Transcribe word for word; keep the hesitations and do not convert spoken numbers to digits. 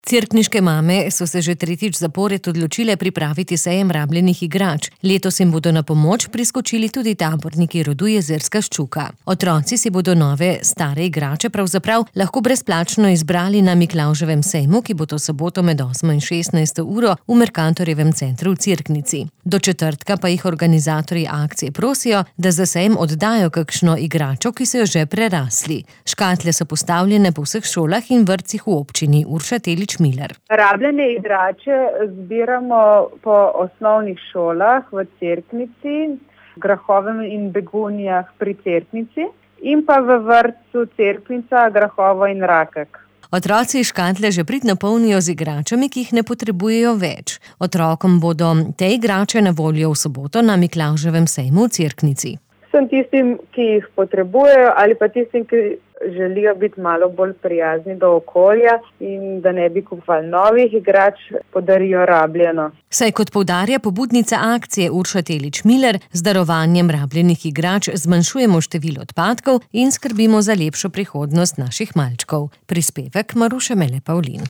Cerkniške mame so se že tretjič zapored odločile pripraviti sejem rabljenih igrač. Letos jim bodo na pomoč priskočili tudi taborniki rodu Jezerska ščuka. Otroci si bodo nove, stare igrače pravzaprav lahko brezplačno izbrali na Miklavževem sejmu, ki bo to soboto med osmo in šestnajsto uro v Mercatorjevem centru v Cerknici. Do četrtka pa jih organizatorji akcije prosijo, da za sejem oddajo kakšno igračo, ki so jo že prerasli. Škatle so postavljene po vseh šolah in vrtcih v občini. Urša Telič Miller. Rabljene igrače zbiramo po osnovnih šolah v Cerknici, Grahovem in Begunjah pri Cerknici in pa v vrtcu Cerknica, Grahovo in Rakek. Otroci škatle že pridno polnijo z igračami, ki jih ne potrebujejo več. Otrokom bodo te igrače na voljo v soboto na Miklavževem sejmu v Cerknici. Sem tistim, ki jih potrebujejo, ali pa tistim, ki želijo biti malo bolj prijazni do okolja in da ne bi kupovali novih igrač, podarijo rabljeno. Saj kot poudarja pobudnica akcije Urša Telič Miller, z darovanjem rabljenih igrač zmanjšujemo število odpadkov in skrbimo za lepšo prihodnost naših malčkov. Prispevek Maruše Mele Pavlin.